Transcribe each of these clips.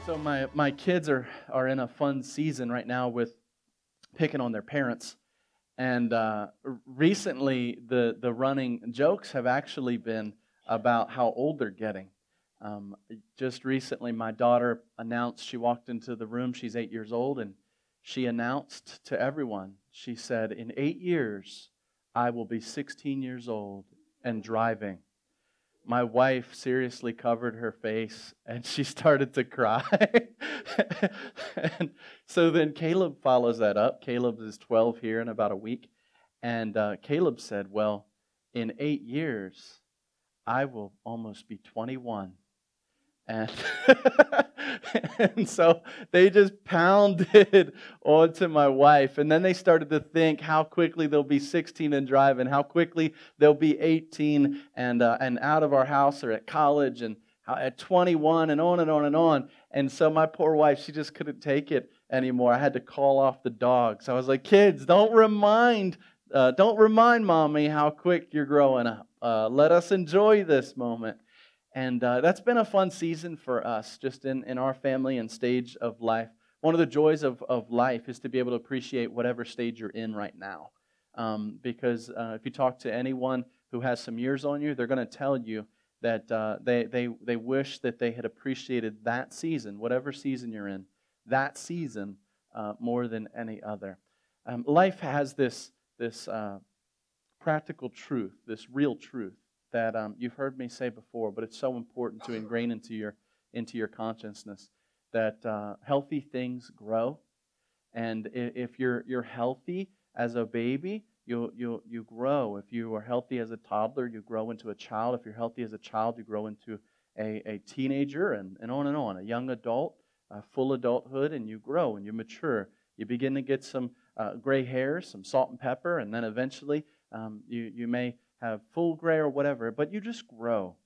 So my kids are in a fun season right now with picking on their parents, and recently the running jokes have actually been about how old they're getting. Um, just recently, my daughter announced she walked into the room. She's 8 years old, and she announced to everyone. She said, "In 8 years, I will be 16 years old and driving." My wife seriously covered her face and she started to cry. And so then Caleb follows that up. Caleb is 12 here in about a week. And Caleb said, "Well, in 8 years, I will almost be 21." And, and so they just pounded onto my wife. And then they started to think how quickly they'll be 16 and driving, how quickly they'll be 18 and out of our house or at college, and how, at 21, and on and on and on. And so my poor wife, she just couldn't take it anymore. I had to call off the dogs. I was like, "Kids, don't remind mommy how quick you're growing up. Let us enjoy this moment." And that's been a fun season for us, just in our family and stage of life. One of the joys of life is to be able to appreciate whatever stage you're in right now. Because if you talk to anyone who has some years on you, they're going to tell you that they wish that they had appreciated that season, whatever season you're in, that season more than any other. Life has this practical truth, this real truth that you've heard me say before, but it's so important to ingrain into your consciousness that healthy things grow, and if you're healthy as a baby, you grow. If you are healthy as a toddler, you grow into a child. If you're healthy as a child, you grow into a teenager, and on and on, a young adult, full adulthood, and you grow and you mature. You begin to get some gray hairs, some salt and pepper, and then eventually you may have full gray or whatever, but you just grow.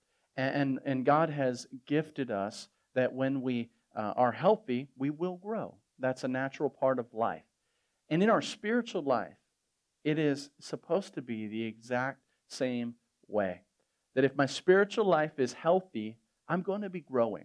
And God has gifted us that when we are healthy, we will grow. That's a natural part of life. And in our spiritual life, it is supposed to be the exact same way. That if my spiritual life is healthy, I'm going to be growing.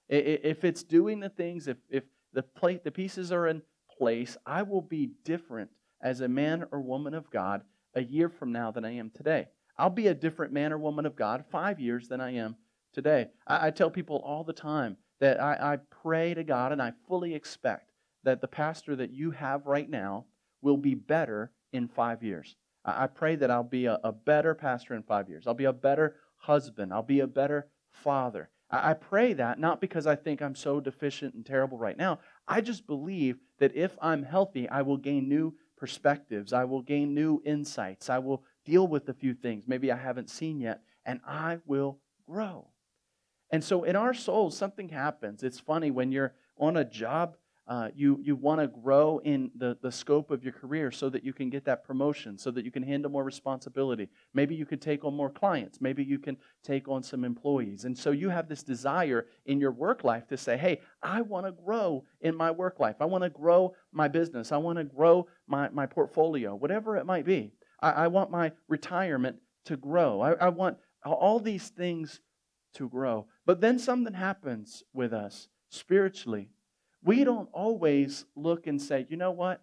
If it's doing the things, if the pieces are in place, I will be different as a man or woman of God a year from now than I am today. I'll be a different man or woman of God 5 years than I am today. I tell people all the time that I pray to God, and I fully expect that the pastor that you have right now will be better in 5 years. I pray that I'll be a better pastor in 5 years. I'll be a better husband. I'll be a better father. I pray that not because I think I'm so deficient and terrible right now. I just believe that if I'm healthy, I will gain new perspectives. I will gain new insights. I will deal with a few things maybe I haven't seen yet, and I will grow. And so in our souls, something happens. It's funny, when you're on a job, you want to grow in the scope of your career so that you can get that promotion, so that you can handle more responsibility. Maybe you can take on more clients. Maybe you can take on some employees. And so you have this desire in your work life to say, "Hey, I want to grow in my work life. I want to grow my business. I want to grow my portfolio," whatever it might be. I want my retirement to grow. I want all these things to grow. But then something happens with us spiritually. We don't always look and say, "You know what?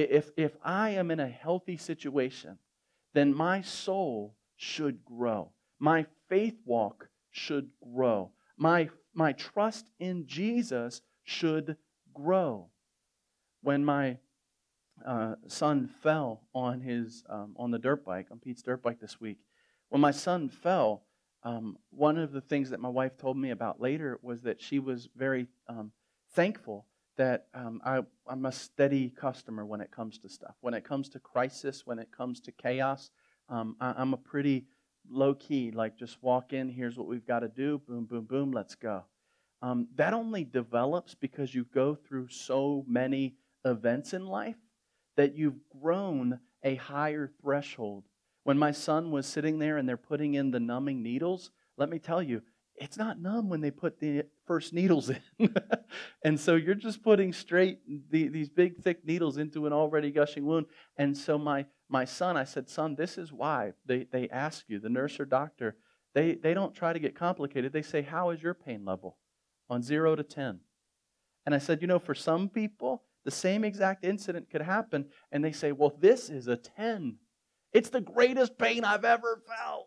If I am in a healthy situation, then my soul should grow. My faith walk should grow. My trust in Jesus should grow." When my son fell on the dirt bike, on Pete's dirt bike this week. When my son fell, one of the things that my wife told me about later was that she was very thankful that I'm a steady customer when it comes to stuff. When it comes to crisis, when it comes to chaos, I'm a pretty low-key, like just walk in, here's what we've got to do, boom, boom, boom, let's go. That only develops because you go through so many events in life that you've grown a higher threshold. When my son was sitting there and they're putting in the numbing needles, let me tell you, it's not numb when they put the first needles in. And so you're just putting straight these big, thick needles into an already gushing wound. And so my son, I said, "Son, this is why they ask you, the nurse or doctor, they don't try to get complicated. They say, 'How is your pain level?' On 0 to 10. And I said, for some people, the same exact incident could happen, and they say, well, this is a 10. It's the greatest pain I've ever felt.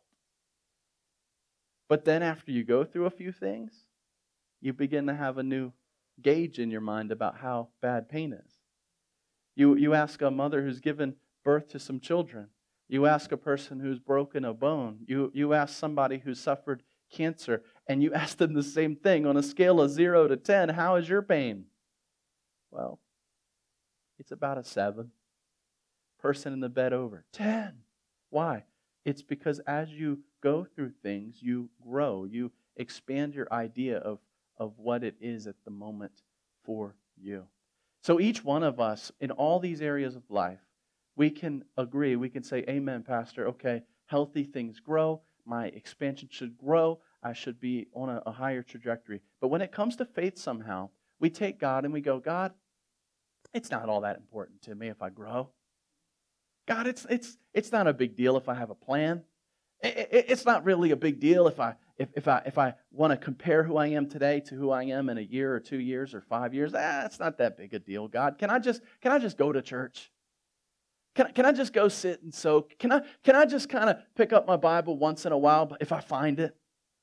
But then after you go through a few things, you begin to have a new gauge in your mind about how bad pain is. You ask a mother who's given birth to some children. You ask a person who's broken a bone. You ask somebody who's suffered cancer, and you ask them the same thing. On a scale of 0 to 10, how is your pain? Well, it's about a 7. Person in the bed over, 10. Why? It's because as you go through things, you grow. You expand your idea of what it is at the moment for you. So each one of us, in all these areas of life, we can agree, we can say, amen, Pastor, okay, healthy things grow, my expansion should grow, I should be on a higher trajectory. But when it comes to faith somehow, we take God and we go, God, it's not all that important to me if I grow. God, it's not a big deal if I have a plan. It's not really a big deal if I want to compare who I am today to who I am in a year or 2 years or 5 years. It's not that big a deal, God. Can I just go to church? Can I just go sit and soak? Can I just kind of pick up my Bible once in a while if I find it?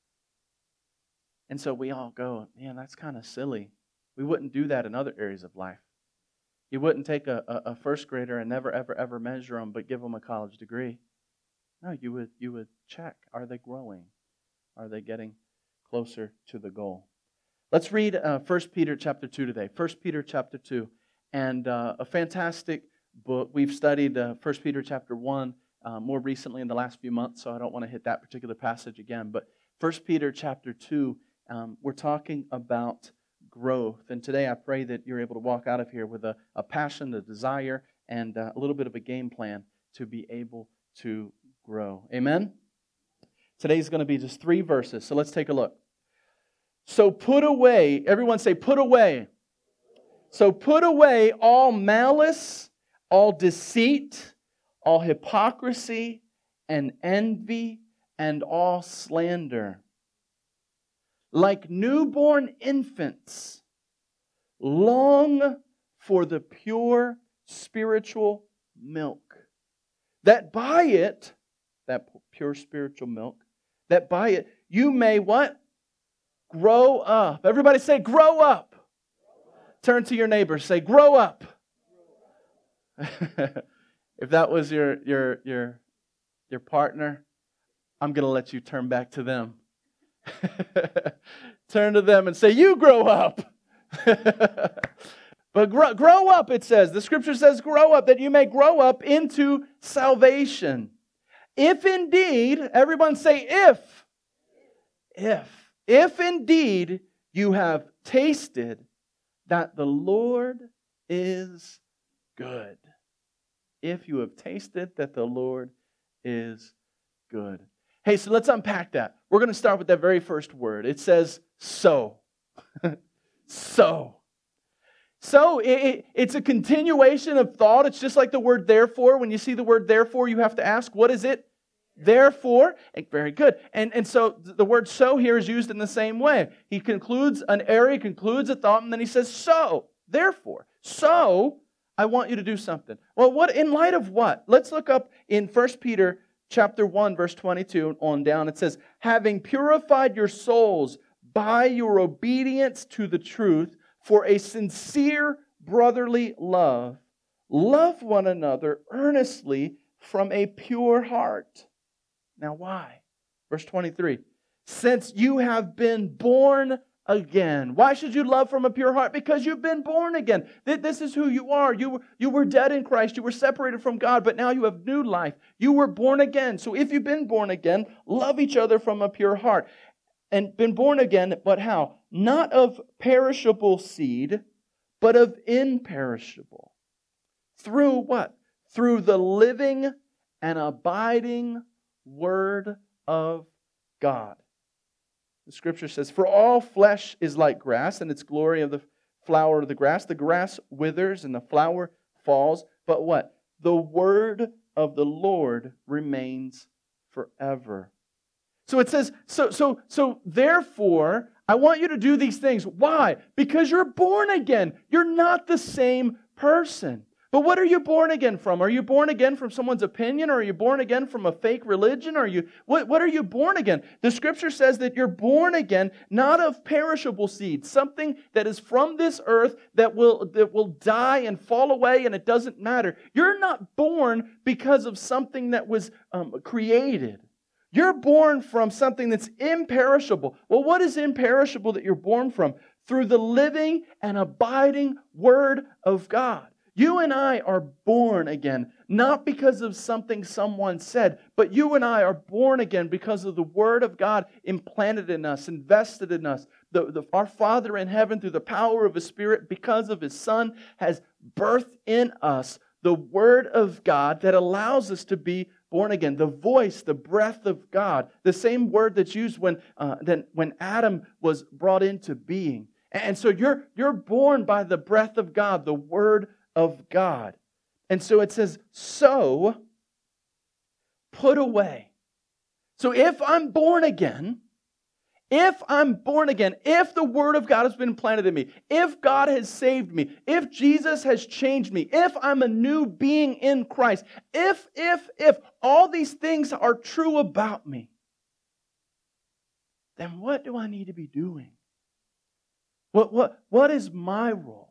And so we all go, man, that's kind of silly. We wouldn't do that in other areas of life. You wouldn't take a first grader and never, ever, ever measure them but give them a college degree. No, you would check. Are they growing? Are they getting closer to the goal? Let's read 1 Peter chapter 2 today. 1 Peter chapter 2. And a fantastic book. We've studied 1 Peter chapter 1 more recently in the last few months, so I don't want to hit that particular passage again. But 1 Peter chapter 2, we're talking about growth. And today I pray that you're able to walk out of here with a passion, a desire, and a little bit of a game plan to be able to grow. Amen? Today's going to be just 3 verses, so let's take a look. So put away, everyone say put away. So put away all malice, all deceit, all hypocrisy, and envy, and all slander. Like newborn infants, long for the pure spiritual milk, that by it, that pure spiritual milk, that by it you may what? Grow up. Everybody say grow up. Turn to your neighbor, say grow up. If that was your partner, I'm going to let you turn back to them. Turn to them and say, you grow up. But grow up, it says. The scripture says grow up, that you may grow up into salvation. If indeed, everyone say if indeed you have tasted that the Lord is good. If you have tasted that the Lord is good. Hey, so let's unpack that. We're going to start with that very first word. It says, so. So. So, it's a continuation of thought. It's just like the word therefore. When you see the word therefore, you have to ask, what is it? Therefore. Very good. And so the word so here is used in the same way. He concludes an area, concludes a thought, and then he says, so. Therefore. So, I want you to do something. Well, what in light of what? Let's look up in 1 Peter chapter 1, verse 22 on down. It says, having purified your souls by your obedience to the truth for a sincere brotherly love, love one another earnestly from a pure heart. Now why? Verse 23, since you have been born again. Why should you love from a pure heart? Because you've been born again. This is who you are. You were dead in Christ. You were separated from God, but now you have new life. You were born again. So if you've been born again, love each other from a pure heart. And been born again, but how? Not of perishable seed, but of imperishable. Through what? Through the living and abiding Word of God. The scripture says, for all flesh is like grass, and its glory of the flower of the grass. The grass withers and the flower falls. But what? The word of the Lord remains forever. So it says, so therefore, I want you to do these things. Why? Because you're born again. You're not the same person. But what are you born again from? Are you born again from someone's opinion? Or are you born again from a fake religion? What are you born again? The Scripture says that you're born again, not of perishable seed, something that is from this earth that will die and fall away, and it doesn't matter. You're not born because of something that was created. You're born from something that's imperishable. Well, what is imperishable that you're born from? Through the living and abiding Word of God. You and I are born again, not because of something someone said, but you and I are born again because of the Word of God implanted in us, invested in us. Our Father in heaven, through the power of His Spirit, because of His Son, has birthed in us the Word of God that allows us to be born again. The voice, the breath of God, the same word that's used when Adam was brought into being. And so you're born by the breath of God, the Word of God. And so it says, so put away. So if I'm born again, if the Word of God has been implanted in me, if God has saved me, if Jesus has changed me, if I'm a new being in Christ, if all these things are true about me, then what do I need to be doing? What is my role?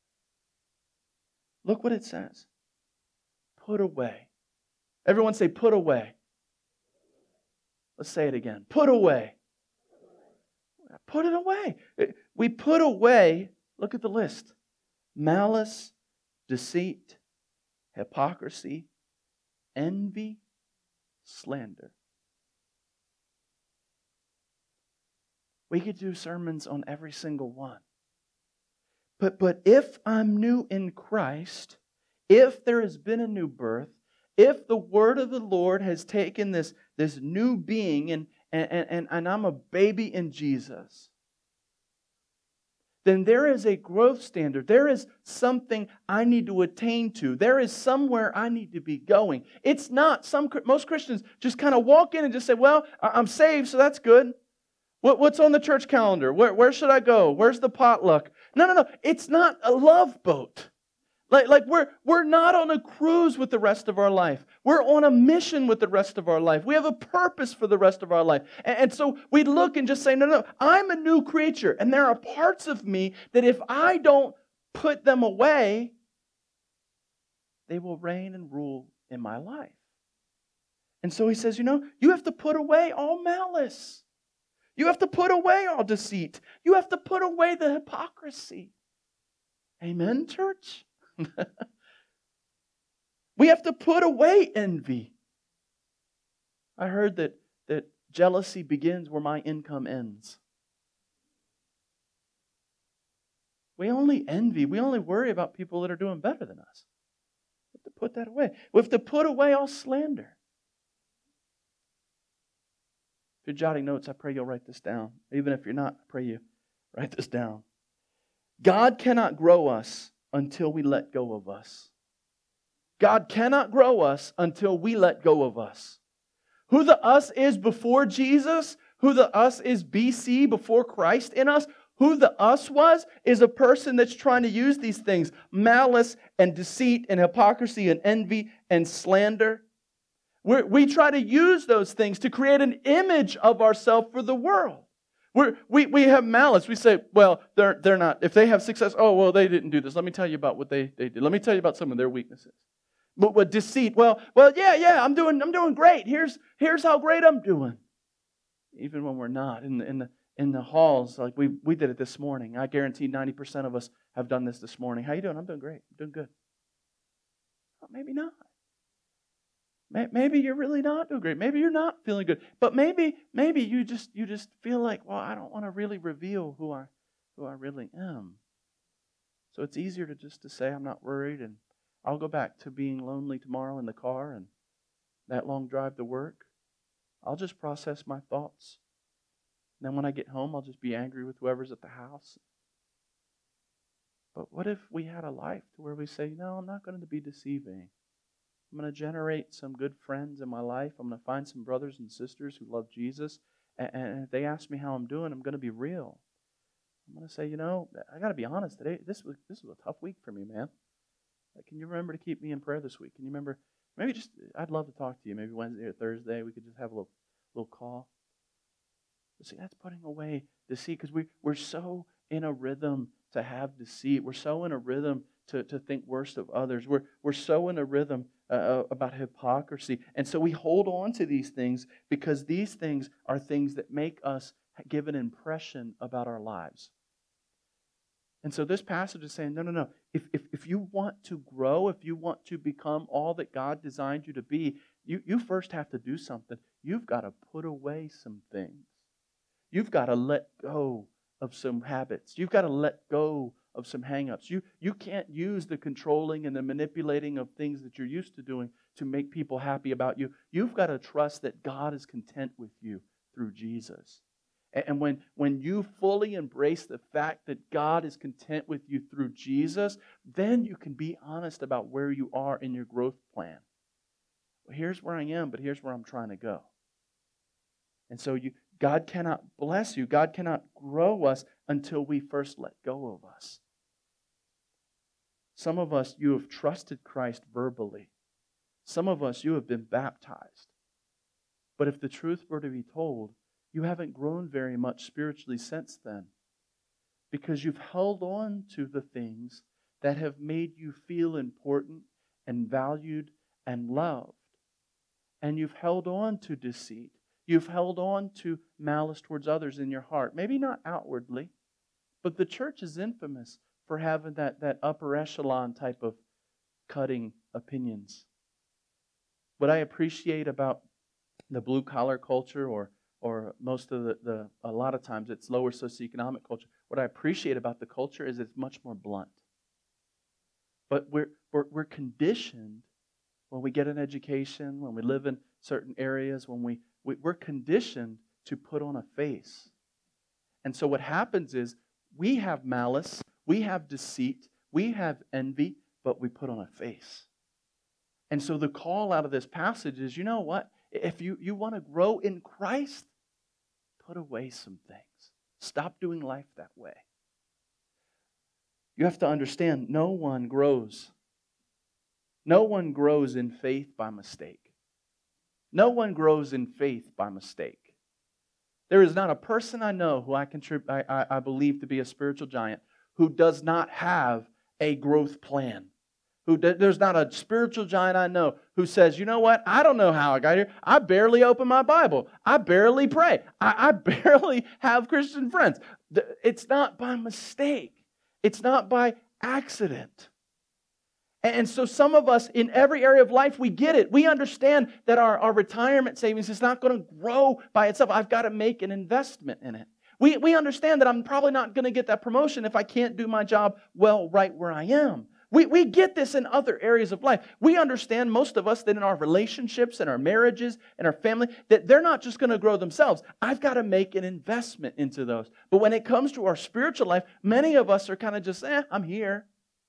Look what it says. Put away. Everyone say, put away. Let's say it again. Put away. Put it away. We put away, look at the list. Malice, deceit, hypocrisy, envy, slander. We could do sermons on every single one. But if I'm new in Christ, if there has been a new birth, if the Word of the Lord has taken this new being and I'm a baby in Jesus, then there is a growth standard. There is something I need to attain to. There is somewhere I need to be going. It's not, most Christians just kind of walk in and just say, well, I'm saved, so that's good. What's on the church calendar? Where should I go? Where's the potluck? No. It's not a love boat. Like we're not on a cruise with the rest of our life. We're on a mission with the rest of our life. We have a purpose for the rest of our life. And so we look and just say, no, I'm a new creature. And there are parts of me that if I don't put them away, they will reign and rule in my life. And so he says, you have to put away all malice. You have to put away all deceit. You have to put away the hypocrisy. Amen, church? We have to put away envy. I heard that jealousy begins where my income ends. We only worry about people that are doing better than us. We have to put that away. We have to put away all slander. If you're jotting notes, I pray you'll write this down. Even if you're not, I pray you write this down. God cannot grow us until we let go of us. God cannot grow us until we let go of us. Who the us is before Jesus, who the us is BC, before Christ in us, who the us was is a person that's trying to use these things, malice and deceit and hypocrisy and envy and slander. We try to use those things to create an image of ourselves for the world. We have malice. We say, well, they're not. If they have success, oh, well, they didn't do this. Let me tell you about what they did. Let me tell you about some of their weaknesses. But with deceit, well, yeah, I'm doing great. Here's how great I'm doing. Even when we're not in the halls, like we did it this morning. I guarantee 90% of us have done this morning. How you doing? I'm doing great. I'm doing good. Well, maybe not. Maybe you're really not doing great. Maybe you're not feeling good. But maybe you just feel like, well, I don't want to really reveal who I really am. So it's easier to say I'm not worried, and I'll go back to being lonely tomorrow in the car and that long drive to work. I'll just process my thoughts. And then when I get home, I'll just be angry with whoever's at the house. But what if we had a life to where we say, no, I'm not going to be deceiving. I'm going to generate some good friends in my life. I'm going to find some brothers and sisters who love Jesus. And if they ask me how I'm doing, I'm going to be real. I'm going to say, I got to be honest today. This was a tough week for me, man. Like, can you remember to keep me in prayer this week? Can you remember? Maybe I'd love to talk to you. Maybe Wednesday or Thursday we could just have a little call. But see, that's putting away deceit, because we're so in a rhythm to have deceit. We're so in a rhythm to think worst of others. We're so in a rhythm about hypocrisy. And so we hold on to these things because these things are things that make us give an impression about our lives. And so this passage is saying, no. If you want to grow, if you want to become all that God designed you to be, you first have to do something. You've got to put away some things. You've got to let go of some habits. You've got to let go of some hang-ups. You can't use the controlling and the manipulating of things that you're used to doing to make people happy about you. You've got to trust that God is content with you through Jesus. And when you fully embrace the fact that God is content with you through Jesus, then you can be honest about where you are in your growth plan. Well, here's where I am, but here's where I'm trying to go. And so God cannot bless you. God cannot grow us until we first let go of us. Some of us, you have trusted Christ verbally. Some of us, you have been baptized. But if the truth were to be told, you haven't grown very much spiritually since then, because you've held on to the things that have made you feel important and valued and loved. And you've held on to deceit. You've held on to malice towards others in your heart. Maybe not outwardly, but the church is infamous for having that upper echelon type of cutting opinions. What I appreciate about the blue-collar culture, or most of a lot of times it's lower socioeconomic culture. What I appreciate about the culture is it's much more blunt. But we're conditioned when we get an education, when we live in certain areas, when we're conditioned to put on a face. And so what happens is we have malice, we have deceit, we have envy, but we put on a face. And so the call out of this passage is, you know what? If you want to grow in Christ, put away some things. Stop doing life that way. You have to understand, no one grows. No one grows in faith by mistake. No one grows in faith by mistake. There is not a person I know who I believe to be a spiritual giant who does not have a growth plan. There's not a spiritual giant I know who says, you know what, I don't know how I got here. I barely open my Bible. I barely pray. I barely have Christian friends. It's not by mistake. It's not by accident. And so some of us, in every area of life, we get it. We understand that our retirement savings is not going to grow by itself. I've got to make an investment in it. We understand that I'm probably not going to get that promotion if I can't do my job well right where I am. We get this in other areas of life. We understand, most of us, that in our relationships and our marriages and our family, that they're not just going to grow themselves. I've got to make an investment into those. But when it comes to our spiritual life, many of us are kind of just, I'm here.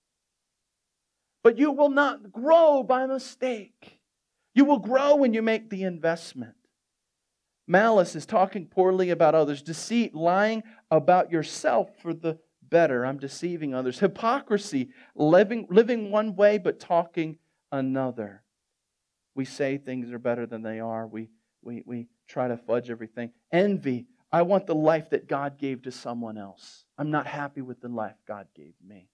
But you will not grow by mistake. You will grow when you make the investment. Malice is talking poorly about others. Deceit, lying about yourself for the better. I'm deceiving others. Hypocrisy, living one way but talking another. We say things are better than they are. We try to fudge everything. Envy. I want the life that God gave to someone else. I'm not happy with the life God gave me.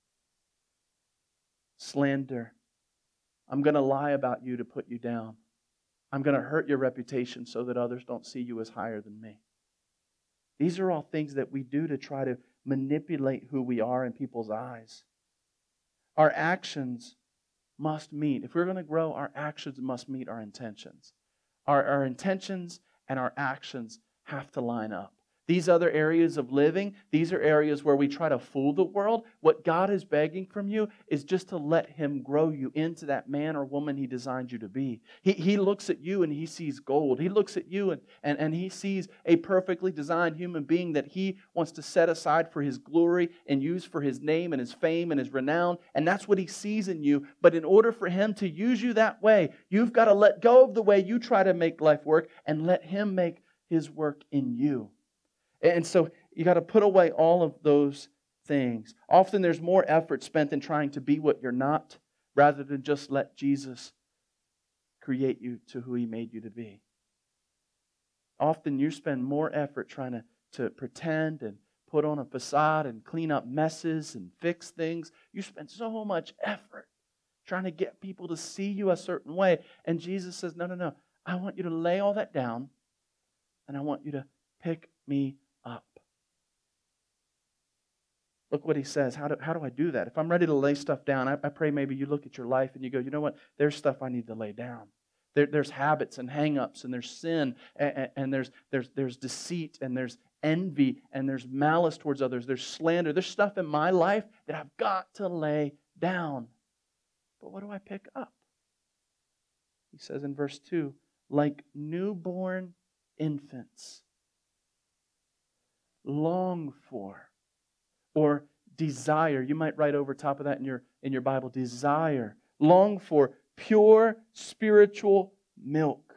Slander. I'm going to lie about you to put you down. I'm going to hurt your reputation so that others don't see you as higher than me. These are all things that we do to try to manipulate who we are in people's eyes. Our actions must meet. If we're going to grow, our actions must meet our intentions. Our intentions and our actions have to line up. These other areas of living, these are areas where we try to fool the world. What God is begging from you is just to let Him grow you into that man or woman He designed you to be. He looks at you and He sees gold. He looks at you and He sees a perfectly designed human being that He wants to set aside for His glory and use for His name and His fame and His renown. And that's what He sees in you. But in order for Him to use you that way, you've got to let go of the way you try to make life work and let Him make His work in you. And so You got to put away all of those things. Often there's more effort spent in trying to be what you're not rather than just let Jesus create you to who He made you to be. Often you spend more effort trying to pretend and put on a facade and clean up messes and fix things. You spend so much effort trying to get people to see you a certain way. And Jesus says, no. I want you to lay all that down and I want you to pick me up. Look what He says. How do I do that? If I'm ready to lay stuff down, I pray maybe you look at your life and you go, you know what? There's stuff I need to lay down. There's habits and hang-ups and there's sin and there's deceit and there's envy and there's malice towards others. There's slander. There's stuff in my life that I've got to lay down. But what do I pick up? He says in verse 2, like newborn infants, long for or desire. You might write over top of that in your Bible, desire. Long for pure spiritual milk.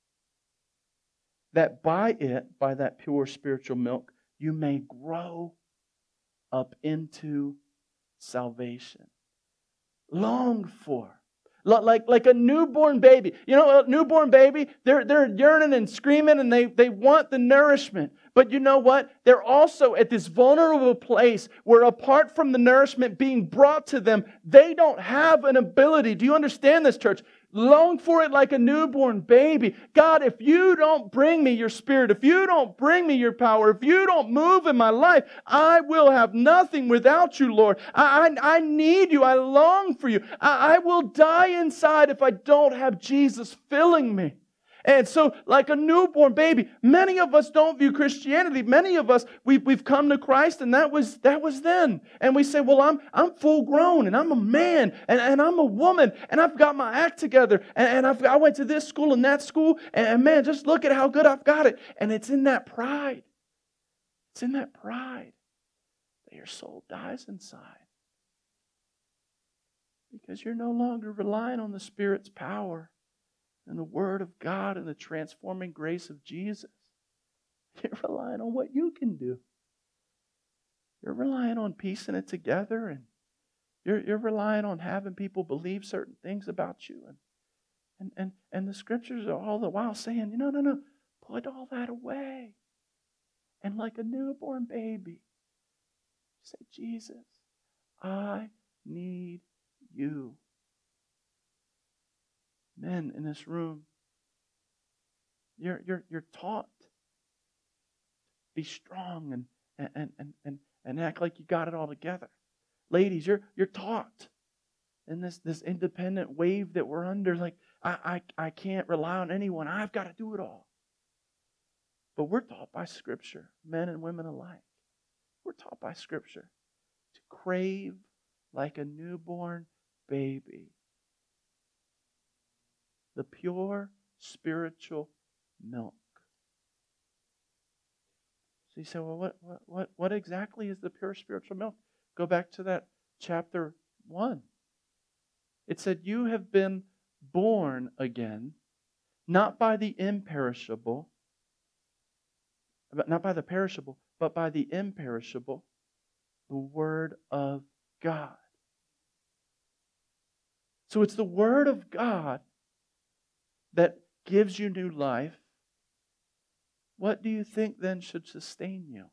That by that pure spiritual milk, you may grow up into salvation. Long for. Like a newborn baby. You know, a newborn baby, they're yearning and screaming and they want the nourishment. But you know what? They're also at this vulnerable place where apart from the nourishment being brought to them, they don't have an ability. Do you understand this, church? Long for it like a newborn baby. God, if you don't bring me your Spirit, if you don't bring me your power, if you don't move in my life, I will have nothing without you, Lord. I need you. I long for you. I will die inside if I don't have Jesus filling me. And so, like a newborn baby, many of us don't view Christianity. Many of us, we've come to Christ, and that was then. And we say, well, I'm full grown, and I'm a man, and I'm a woman, and I've got my act together, and I went to this school and that school, and man, just look at how good I've got it. And it's in that pride. It's in that pride that your soul dies inside. Because you're no longer relying on the Spirit's power and the Word of God and the transforming grace of Jesus. You're relying on what you can do. You're relying on piecing it together, and you're relying on having people believe certain things about you. And the Scriptures are all the while saying, no, put all that away. And like a newborn baby, say, Jesus, I need you. Men in this room, you're taught to be strong and act like you got it all together. Ladies, you're taught in this independent wave that we're under, like I can't rely on anyone. I've got to do it all. But we're taught by Scripture, men and women alike. We're taught by Scripture to crave like a newborn baby the pure spiritual milk. So you say, well, what exactly is the pure spiritual milk? Go back to that chapter 1. It said, you have been born again, not by the imperishable, not by the perishable, but by the imperishable, the Word of God. So it's the Word of God that gives you new life. What do you think then should sustain you?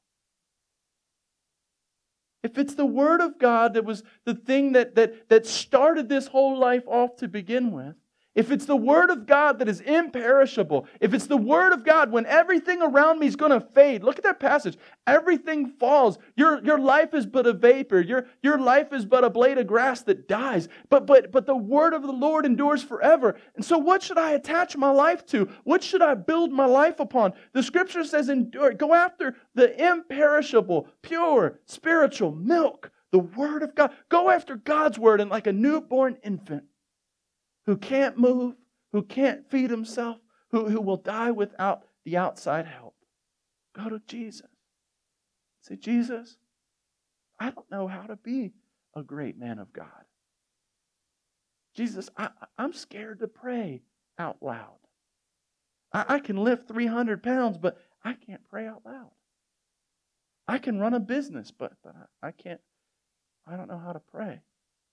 If it's the Word of God that was the thing that started this whole life off to begin with, if it's the Word of God that is imperishable, if it's the Word of God when everything around me is going to fade, look at that passage. Everything falls. Your life is but a vapor. Your life is but a blade of grass that dies. But the Word of the Lord endures forever. And so what should I attach my life to? What should I build my life upon? The Scripture says, endure. Go after the imperishable, pure, spiritual milk, the Word of God. Go after God's Word, and like a newborn infant who can't move, who can't feed himself, who will die without the outside help. Go to Jesus. Say, Jesus, I don't know how to be a great man of God. Jesus, I'm scared to pray out loud. I can lift 300 pounds, but I can't pray out loud. I can run a business, but I can't. I don't know how to pray.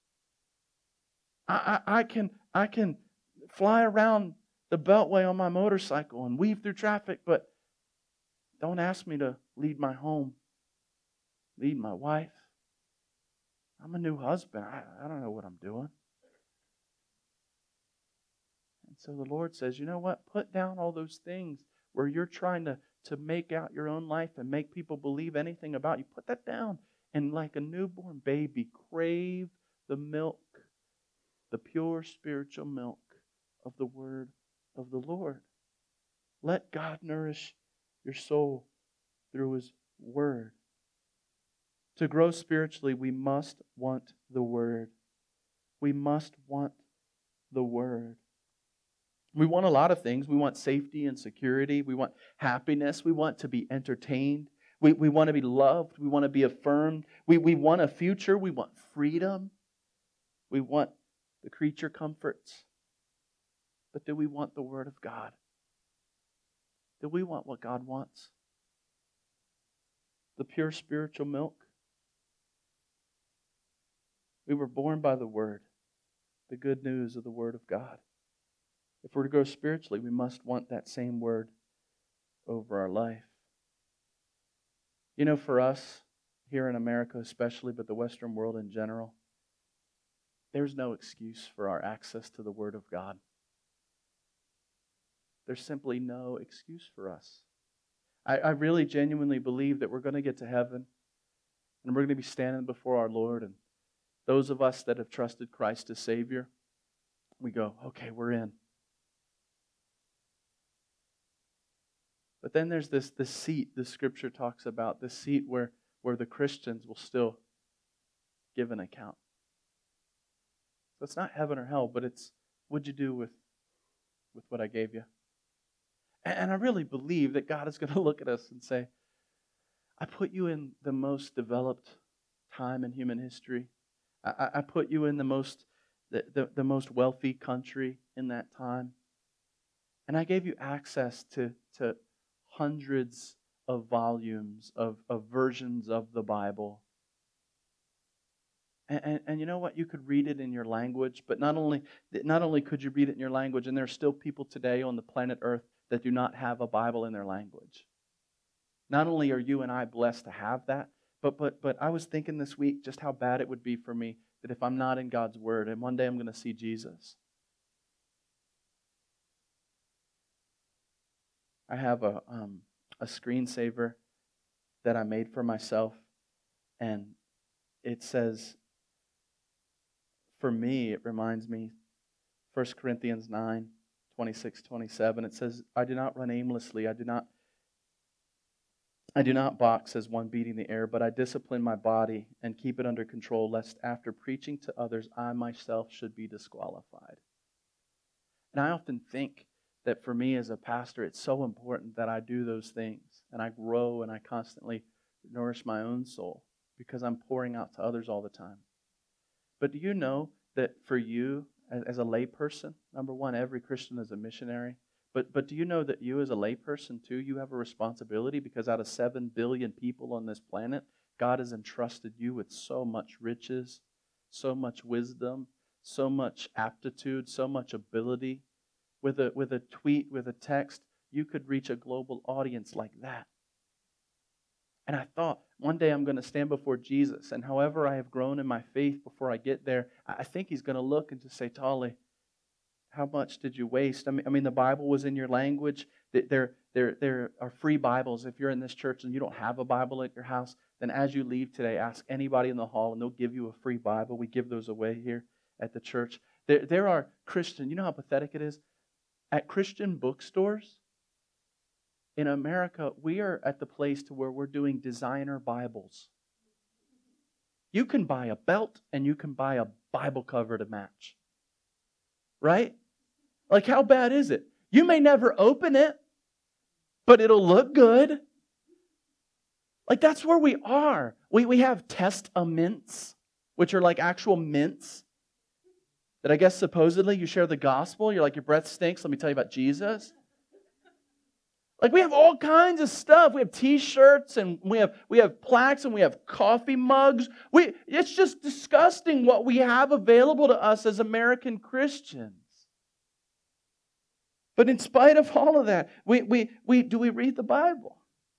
I can fly around the Beltway on my motorcycle and weave through traffic, but don't ask me to lead my home, lead my wife. I'm a new husband. I don't know what I'm doing. And so the Lord says, you know what? Put down all those things where you're trying to make out your own life and make people believe anything about you. Put that down. And like a newborn baby, crave the milk, the pure spiritual milk of the Word of the Lord. Let God nourish your soul through His Word. To grow spiritually, we must want the Word. We must want the Word. We want a lot of things. We want safety and security. We want happiness. We want to be entertained. We want to be loved. We want to be affirmed. We want a future. We want freedom. We want the creature comforts. But do we want the Word of God? Do we want what God wants? The pure spiritual milk? We were born by the Word, the good news of the Word of God. If we're to grow spiritually, we must want that same Word over our life. You know, for us, here in America especially, but the Western world in general, there's no excuse for our access to the Word of God. There's simply no excuse for us. I really genuinely believe that we're going to get to heaven and we're going to be standing before our Lord, and those of us that have trusted Christ as Savior, we go, okay, we're in. But then there's this seat the Scripture talks about, this seat where the Christians will still give an account. So it's not heaven or hell, but it's what'd you do with what I gave you? And I really believe that God is going to look at us and say, I put you in the most developed time in human history. I put you in the most wealthy country in that time. And I gave you access to hundreds of volumes of versions of the Bible. And you know what? You could read it in your language, but not only could you read it in your language, and there are still people today on the planet Earth that do not have a Bible in their language. Not only are you and I blessed to have that, but I was thinking this week just how bad it would be for me that if I'm not in God's Word, and one day I'm going to see Jesus. I have a screensaver that I made for myself, and it says, for me, it reminds me, 1 Corinthians 9, 26, 27, it says, I do not run aimlessly, I do not box as one beating the air, but I discipline my body and keep it under control, lest after preaching to others, I myself should be disqualified. And I often think that for me as a pastor, it's so important that I do those things, and I grow and I constantly nourish my own soul because I'm pouring out to others all the time. But do you know that for you, as a layperson, number one, every Christian is a missionary. But do you know that you as a layperson too, you have a responsibility, because out of 7 billion people on this planet, God has entrusted you with so much riches, so much wisdom, so much aptitude, so much ability. With a tweet, with a text, you could reach a global audience like that. And I thought, one day I'm going to stand before Jesus, and however I have grown in my faith before I get there, I think He's going to look and just say, Tolly, how much did you waste? I mean, the Bible was in your language. There are free Bibles. If you're in this church and you don't have a Bible at your house, then as you leave today, ask anybody in the hall, and they'll give you a free Bible. We give those away here at the church. There are Christian, you know how pathetic it is? At Christian bookstores, in America, we are at the place to where we're doing designer Bibles. You can buy a belt and you can buy a Bible cover to match. Right? Like, how bad is it? You may never open it, but it'll look good. Like, that's where we are. We have testaments, which are like actual mints that I guess supposedly you share the gospel. You're like, your breath stinks. Let me tell you about Jesus. Like we have all kinds of stuff. We have T-shirts and we have plaques and we have coffee mugs. It's just disgusting what we have available to us as American Christians. But in spite of all of that, do we read the Bible?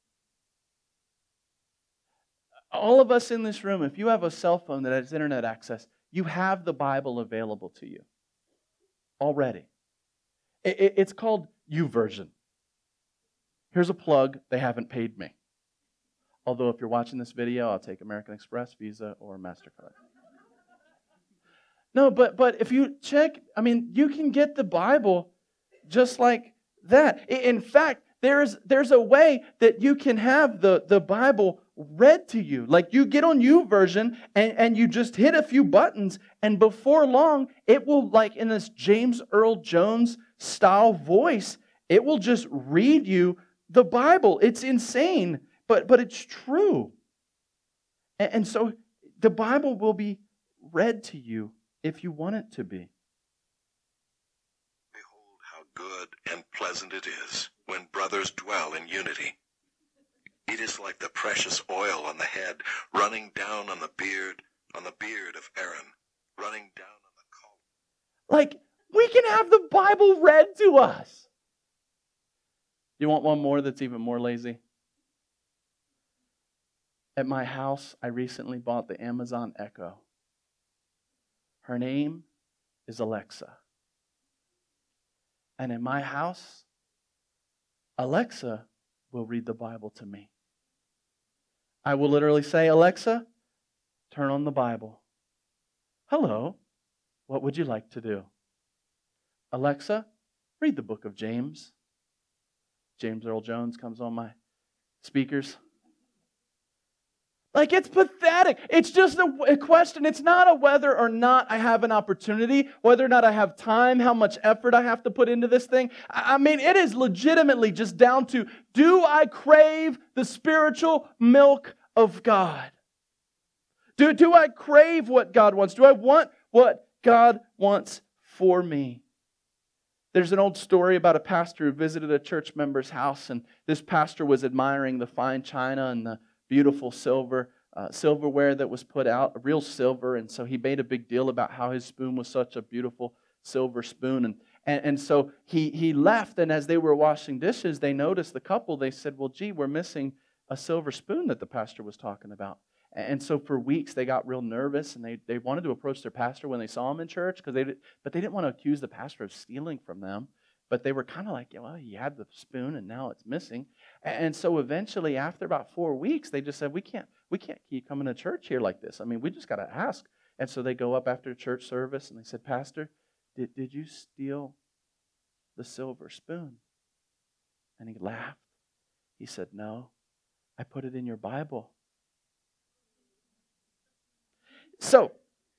All of us in this room, if you have a cell phone that has internet access, you have the Bible available to you already. It's called YouVersion. Here's a plug. They haven't paid me. Although if you're watching this video, I'll take American Express, Visa, or MasterCard. No, but if you check, you can get the Bible just like that. In fact, there's a way that you can have the Bible read to you. Like you get on YouVersion and you just hit a few buttons, and before long, it will, like in this James Earl Jones style voice, it will just read you the Bible. It's insane, but it's true. And so the Bible will be read to you if you want it to be. Behold how good and pleasant it is when brothers dwell in unity. It is like the precious oil on the head, running down on the beard of Aaron, running down on the collar. Like, we can have the Bible read to us. You want one more that's even more lazy? At my house, I recently bought the Amazon Echo. Her name is Alexa. And in my house, Alexa will read the Bible to me. I will literally say, Alexa, turn on the Bible. Hello, what would you like to do? Alexa, read the book of James. James Earl Jones comes on my speakers. Like, it's pathetic. It's just a question. It's not a whether or not I have an opportunity, whether or not I have time, how much effort I have to put into this thing. It is legitimately just down to, do I crave the spiritual milk of God? Do I crave what God wants? Do I want what God wants for me? There's an old story about a pastor who visited a church member's house, and this pastor was admiring the fine china and the beautiful silverware that was put out, real silver, and so he made a big deal about how his spoon was such a beautiful silver spoon. And so he left, and as they were washing dishes, they noticed the couple, they said, well, gee, we're missing a silver spoon that the pastor was talking about. And so for weeks they got real nervous, and they wanted to approach their pastor when they saw him in church, but they didn't want to accuse the pastor of stealing from them. But they were kind of like, well, he had the spoon and now it's missing. And so eventually, after about 4 weeks, they just said, we can't keep coming to church here like this. We just got to ask. And so they go up after church service and they said, Pastor, did you steal the silver spoon? And he laughed. He said, no, I put it in your Bible. So,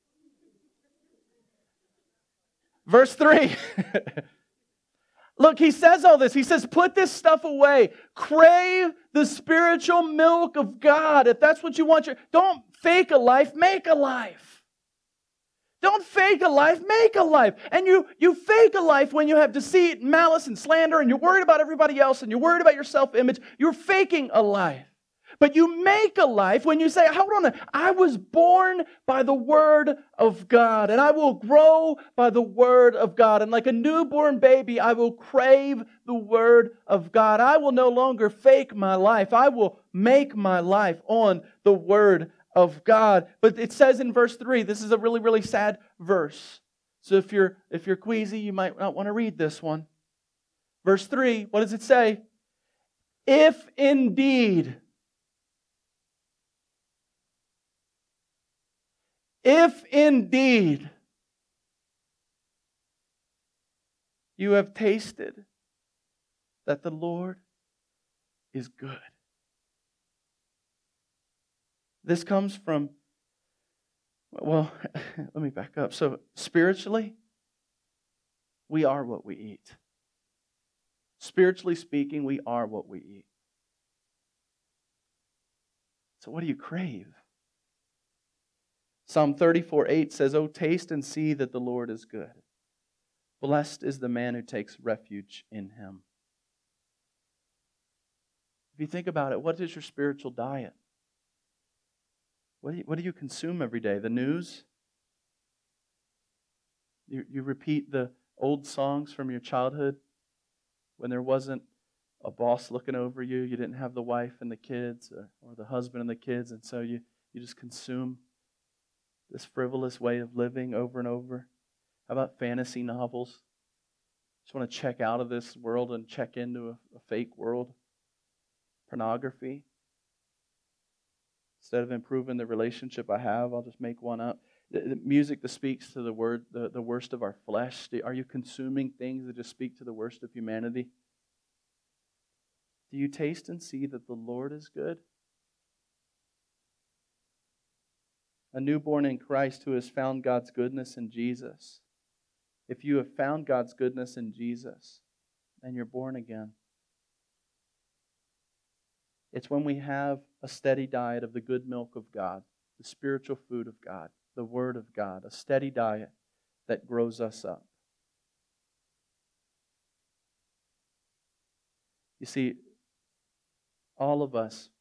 verse 3. Look, he says all this. He says, put this stuff away. Crave the spiritual milk of God. If that's what you want, don't fake a life, make a life. Don't fake a life, make a life. And you fake a life when you have deceit, malice, and slander, and you're worried about everybody else, and you're worried about your self-image. You're faking a life. But you make a life when you say, hold on, I was born by the Word of God, and I will grow by the Word of God. And like a newborn baby, I will crave the Word of God. I will no longer fake my life. I will make my life on the Word of God. But it says in verse 3, this is a really, really sad verse. So if you're queasy, you might not want to read this one. Verse 3, what does it say? If indeed you have tasted that the Lord is good. This comes from, well, let me back up. So spiritually, we are what we eat. Spiritually speaking, we are what we eat. So what do you crave? Psalm 34:8 says, "Oh, taste and see that the Lord is good. Blessed is the man who takes refuge in Him." If you think about it, what is your spiritual diet? What do you consume every day? The news? You repeat the old songs from your childhood when there wasn't a boss looking over you. You didn't have the wife and the kids or the husband and the kids, and so you just consume this frivolous way of living over and over. How about fantasy novels? Just want to check out of this world and check into a fake world. Pornography. Instead of improving the relationship I have, I'll just make one up. The music that speaks to the worst of our flesh. Are you consuming things that just speak to the worst of humanity? Do you taste and see that the Lord is good? A newborn in Christ who has found God's goodness in Jesus. If you have found God's goodness in Jesus, then you're born again. It's when we have a steady diet of the good milk of God, the spiritual food of God, the Word of God, a steady diet that grows us up. You see, all of us,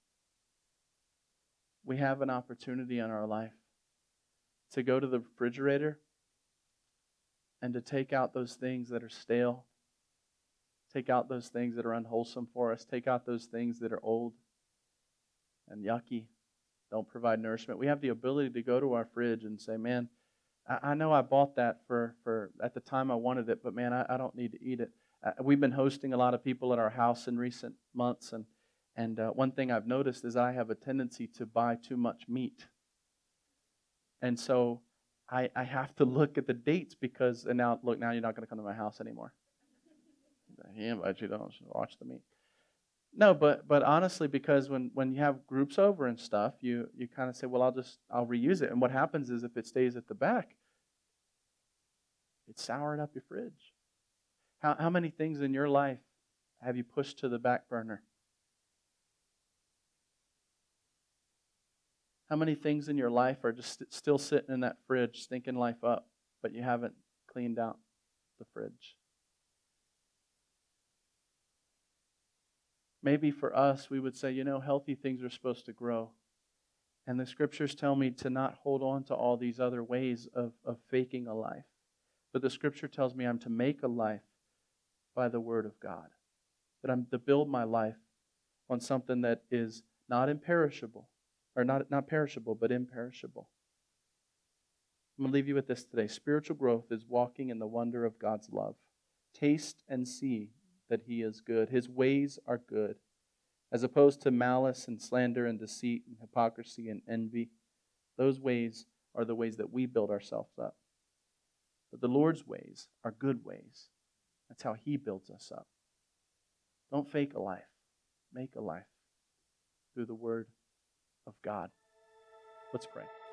we have an opportunity in our life to go to the refrigerator and to take out those things that are stale, take out those things that are unwholesome for us, take out those things that are old and yucky, don't provide nourishment. We have the ability to go to our fridge and say, man, I know I bought that for at the time I wanted it, but man, I don't need to eat it. We've been hosting a lot of people at our house in recent months, and one thing I've noticed is I have a tendency to buy too much meat. And so I have to look at the dates because, and now you're not going to come to my house anymore. He invites you, don't watch the meat. No, but honestly, because when you have groups over and stuff, you kind of say, well, I'll reuse it. And what happens is if it stays at the back, it's souring up your fridge. How many things in your life have you pushed to the back burner? How many things in your life are just still sitting in that fridge, stinking life up, but you haven't cleaned out the fridge? Maybe for us, we would say, healthy things are supposed to grow. And the scriptures tell me to not hold on to all these other ways of faking a life. But the scripture tells me I'm to make a life by the word of God. That I'm to build my life on something that is not imperishable. Or not perishable, but imperishable. I'm going to leave you with this today. Spiritual growth is walking in the wonder of God's love. Taste and see that He is good. His ways are good. As opposed to malice and slander and deceit and hypocrisy and envy, those ways are the ways that we build ourselves up. But the Lord's ways are good ways. That's how He builds us up. Don't fake a life. Make a life through the Word of God. Let's pray.